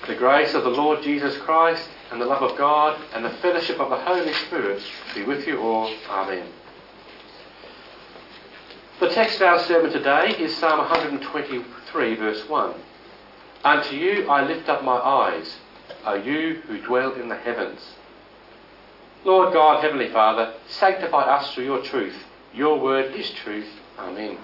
The grace of the Lord Jesus Christ and the love of God and the fellowship of the Holy Spirit be with you all. Amen. The text of our sermon today is Psalm 123 verse 1. Unto you I lift up my eyes, O you who dwell in the heavens. Lord God, Heavenly Father, sanctify us through your truth. Your word is truth. Amen.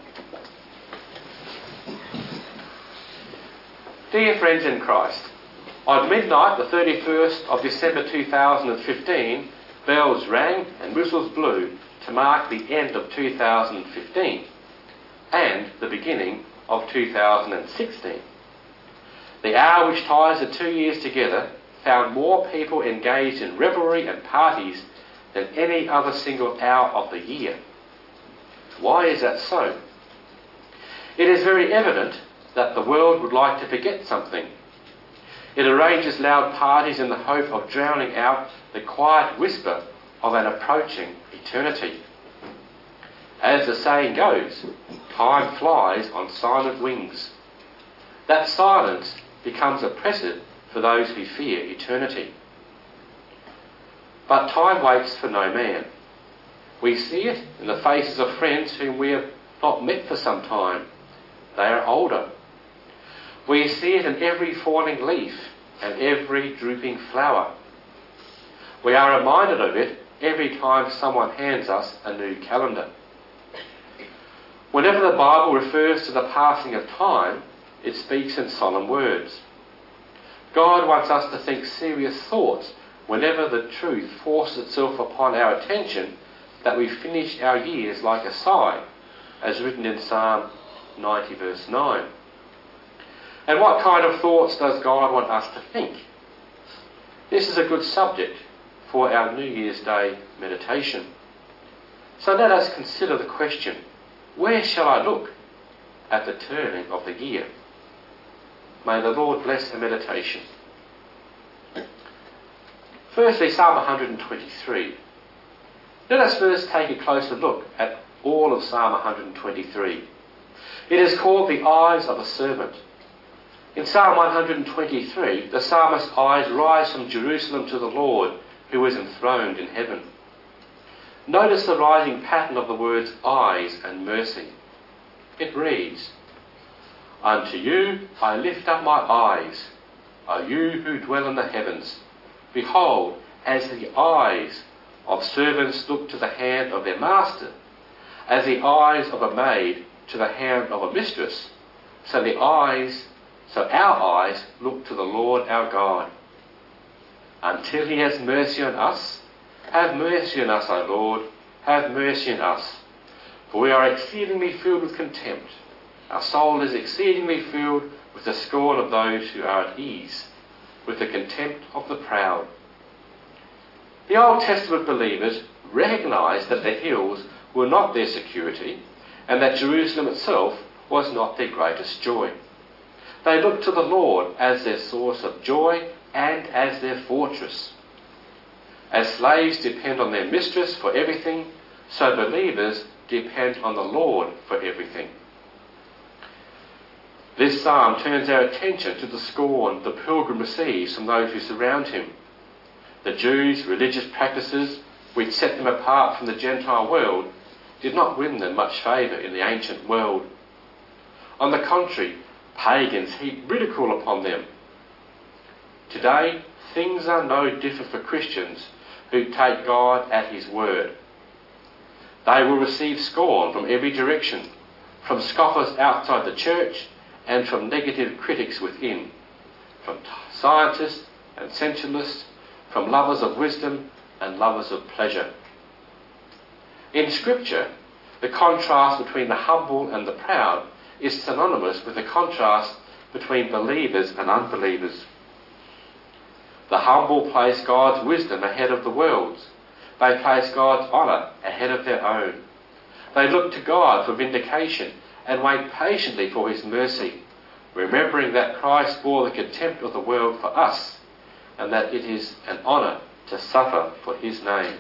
Dear friends in Christ, on midnight, the 31st of December 2015, bells rang and whistles blew to mark the end of 2015 and the beginning of 2016. The hour which ties the 2 years together found more people engaged in revelry and parties than any other single hour of the year. Why is that so? It is very evident that the world would like to forget something. It arranges loud parties in the hope of drowning out the quiet whisper of an approaching eternity. As the saying goes, time flies on silent wings. That silence becomes oppressive for those who fear eternity. But time waits for no man. We see it in the faces of friends whom we have not met for some time. They are older. We see it in every falling leaf and every drooping flower. We are reminded of it every time someone hands us a new calendar. Whenever the Bible refers to the passing of time, it speaks in solemn words. God wants us to think serious thoughts whenever the truth forces itself upon our attention that we finish our years like a sigh, as written in Psalm 90 verse 9. And what kind of thoughts does God want us to think? This is a good subject for our New Year's Day meditation. So let us consider the question, where shall I look at the turning of the year? May the Lord bless the meditation. Firstly, Psalm 123. Let us first take a closer look at all of Psalm 123. It is called the eyes of a servant. In Psalm 123, the psalmist's eyes rise from Jerusalem to the Lord, who is enthroned in heaven. Notice the rising pattern of the words eyes and mercy. It reads, Unto you I lift up my eyes, O you who dwell in the heavens. Behold, as the eyes of servants look to the hand of their master, as the eyes of a maid to the hand of a mistress, so our eyes look to the Lord our God. Until he has mercy on us, have mercy on us, O Lord, have mercy on us. For we are exceedingly filled with contempt. Our soul is exceedingly filled with the scorn of those who are at ease, with the contempt of the proud. The Old Testament believers recognized that the hills were not their security, and that Jerusalem itself was not their greatest joy. They looked to the Lord as their source of joy and as their fortress. As slaves depend on their mistress for everything, so believers depend on the Lord for everything. This psalm turns our attention to the scorn the pilgrim receives from those who surround him. The Jews' religious practices, which set them apart from the Gentile world, did not win them much favour in the ancient world. On the contrary, pagans heaped ridicule upon them. Today, things are no different for Christians who take God at his word. They will receive scorn from every direction, from scoffers outside the church and from negative critics within, from scientists and sensualists, from lovers of wisdom and lovers of pleasure. In Scripture, the contrast between the humble and the proud is synonymous with the contrast between believers and unbelievers. The humble place God's wisdom ahead of the world's. They place God's honour ahead of their own. They look to God for vindication and wait patiently for his mercy, remembering that Christ bore the contempt of the world for us, and that it is an honour to suffer for his name.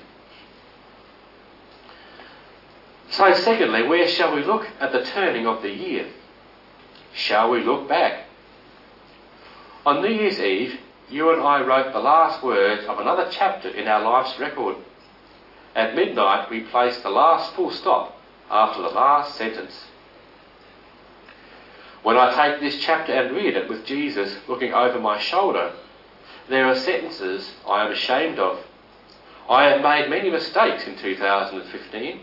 So secondly, where shall we look at the turning of the year? Shall we look back? On New Year's Eve, you and I wrote the last words of another chapter in our life's record. At midnight, we placed the last full stop after the last sentence. When I take this chapter and read it with Jesus looking over my shoulder, there are sentences I am ashamed of. I have made many mistakes in 2015.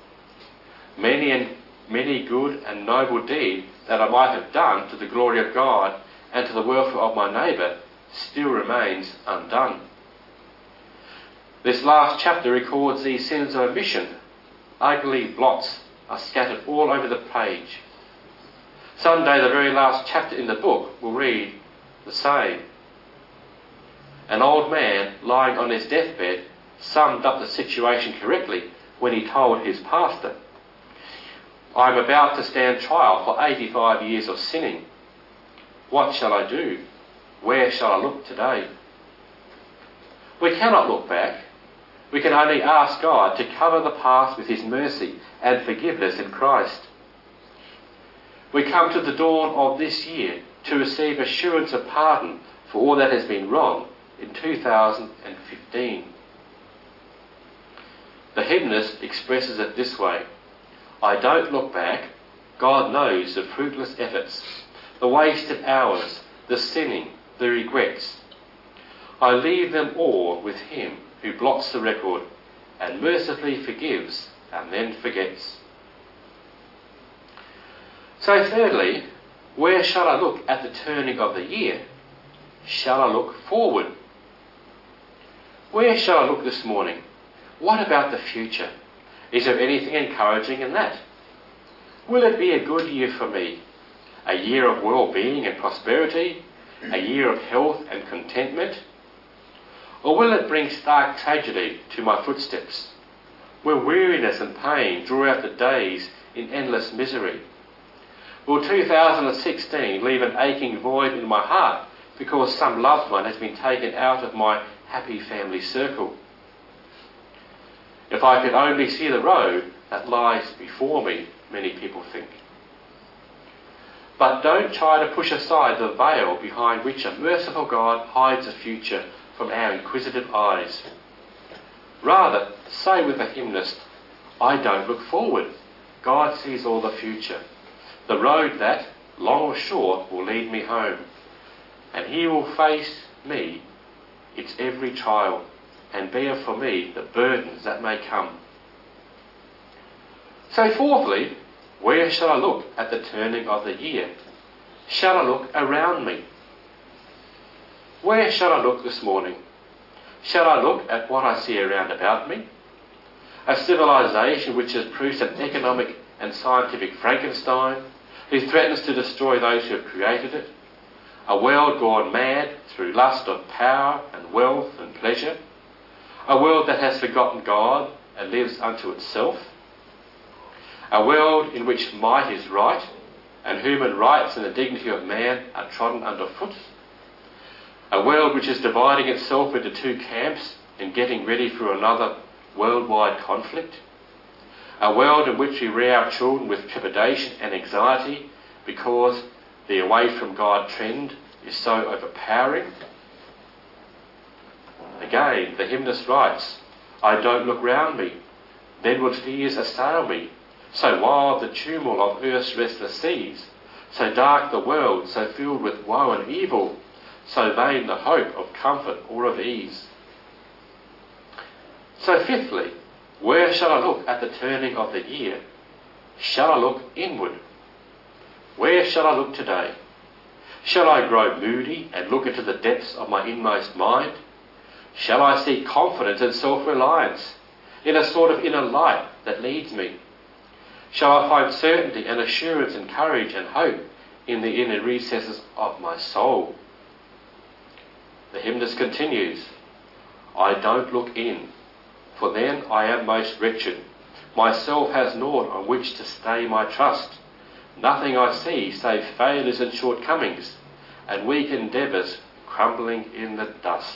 Many good and noble deeds that I might have done to the glory of God and to the welfare of my neighbour still remains undone. This last chapter records these sins of omission. Ugly blots are scattered all over the page. Someday the very last chapter in the book will read the same. An old man lying on his deathbed summed up the situation correctly when he told his pastor, "I am about to stand trial for 85 years of sinning. What shall I do? Where shall I look today?" We cannot look back. We can only ask God to cover the past with his mercy and forgiveness in Christ. We come to the dawn of this year to receive assurance of pardon for all that has been wrong in 2015. The hymnist expresses it this way: "I don't look back. God knows the fruitless efforts, the wasted hours, the sinning, the regrets. I leave them all with him who blots the record and mercifully forgives and then forgets." So thirdly, where shall I look at the turning of the year? Shall I look forward? Where shall I look this morning? What about the future? Is there anything encouraging in that? Will it be a good year for me? A year of well-being and prosperity? A year of health and contentment? Or will it bring stark tragedy to my footsteps? Will weariness and pain draw out the days in endless misery? Will 2016 leave an aching void in my heart because some loved one has been taken out of my happy family circle? If I could only see the road that lies before me, many people think. But don't try to push aside the veil behind which a merciful God hides the future from our inquisitive eyes. Rather, say with the hymnist, "I don't look forward. God sees all the future. The road that, long or short, will lead me home. And he will face me, its every trial, and bear for me the burdens that may come." So fourthly, where shall I look at the turning of the year? Shall I look around me? Where shall I look this morning? Shall I look at what I see around about me? A civilization which has proved an economic and scientific Frankenstein, who threatens to destroy those who have created it. A world gone mad through lust of power and wealth and pleasure. A world that has forgotten God and lives unto itself. A world in which might is right and human rights and the dignity of man are trodden underfoot. A world which is dividing itself into two camps and getting ready for another worldwide conflict. A world in which we rear our children with trepidation and anxiety because the away from God trend is so overpowering. Again, the hymnist writes, "I don't look round me, then would fears assail me, so wild the tumult of earth's restless seas, so dark the world, so filled with woe and evil, so vain the hope of comfort or of ease." So fifthly, where shall I look at the turning of the year? Shall I look inward? Where shall I look today? Shall I grow moody and look into the depths of my inmost mind? Shall I seek confidence and self-reliance in a sort of inner light that leads me? Shall I find certainty and assurance and courage and hope in the inner recesses of my soul? The hymnist continues, "I don't look in, for then I am most wretched. Myself has naught on which to stay my trust. Nothing I see save failures and shortcomings, and weak endeavours crumbling in the dust."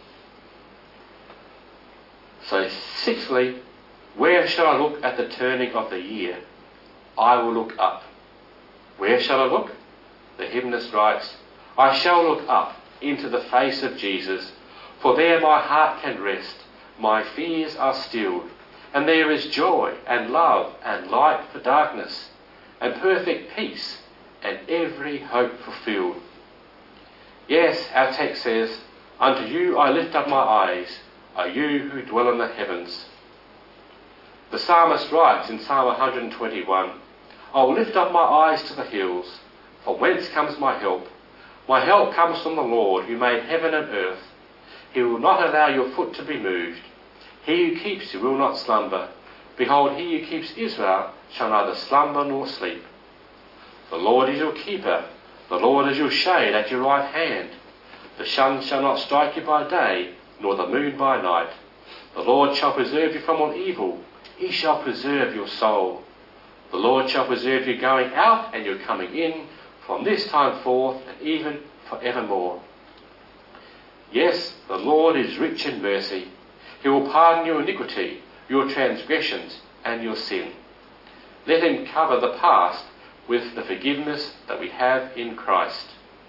So sixthly, where shall I look at the turning of the year? I will look up. Where shall I look? The hymnist writes, I shall look up into the face of Jesus, for there my heart can rest, my fears are stilled, and there is joy and love and light for darkness, and perfect peace and every hope fulfilled. Yes, our text says, unto you I lift up my eyes, O you who dwell in the heavens. The psalmist writes in Psalm 121, I will lift up my eyes to the hills, from whence comes my help? My help comes from the Lord, who made heaven and earth. He will not allow your foot to be moved. He who keeps you will not slumber. Behold, he who keeps Israel shall neither slumber nor sleep. The Lord is your keeper. The Lord is your shade at your right hand. The sun shall not strike you by day, nor the moon by night. The Lord shall preserve you from all evil. He shall preserve your soul. The Lord shall preserve you going out and your coming in, from this time forth and even forevermore. Yes, the Lord is rich in mercy. He will pardon your iniquity, your transgressions, and your sin. Let him cover the past with the forgiveness that we have in Christ.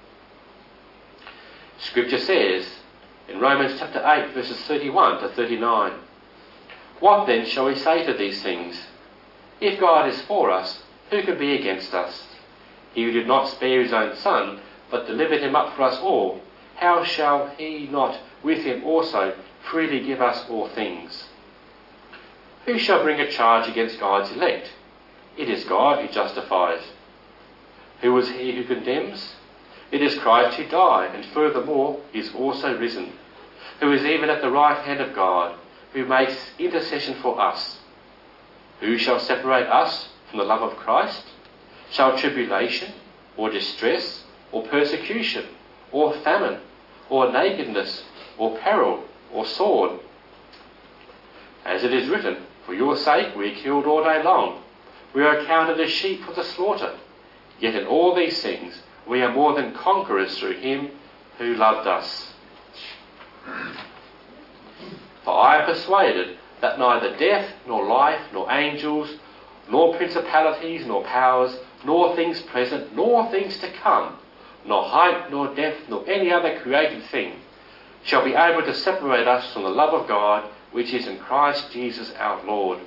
Scripture says in Romans chapter 8 verses 31 to 39, what then shall we say to these things? If God is for us, who can be against us? He who did not spare his own son, but delivered him up for us all, how shall he not with him also freely give us all things? Who shall bring a charge against God's elect? It is God who justifies. Who is he who condemns? It is Christ who died, and furthermore is also risen, who is even at the right hand of God, who makes intercession for us. Who shall separate us from the love of Christ? Shall tribulation, or distress, or persecution, or famine, or nakedness, or peril, or sword? As it is written, for your sake we are killed all day long. We are accounted as sheep for the slaughter. Yet in all these things we are more than conquerors through him who loved us. For I am persuaded that neither death, nor life, nor angels, nor principalities, nor powers, nor things present, nor things to come, nor height, nor depth, nor any other created thing, shall be able to separate us from the love of God, which is in Christ Jesus our Lord.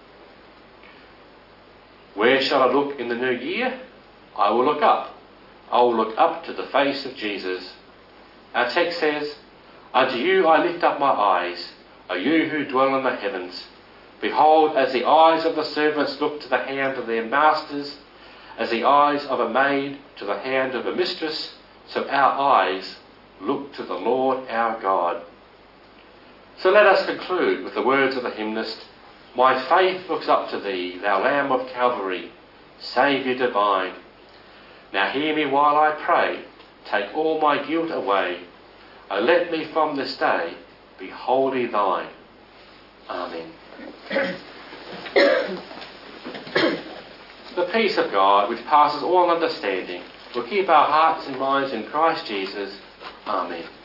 Where shall I look in the new year? I will look up. I will look up to the face of Jesus. Our text says, unto you I lift up my eyes, O you who dwell in the heavens. Behold, as the eyes of the servants look to the hand of their masters, as the eyes of a maid to the hand of a mistress, so our eyes look to the Lord our God. So let us conclude with the words of the hymnist, my faith looks up to thee, thou Lamb of Calvary, Saviour divine. Now hear me while I pray, take all my guilt away. O let me from this day be wholly thine. Amen. The peace of God, which passes all understanding, will keep our hearts and minds in Christ Jesus. Amen.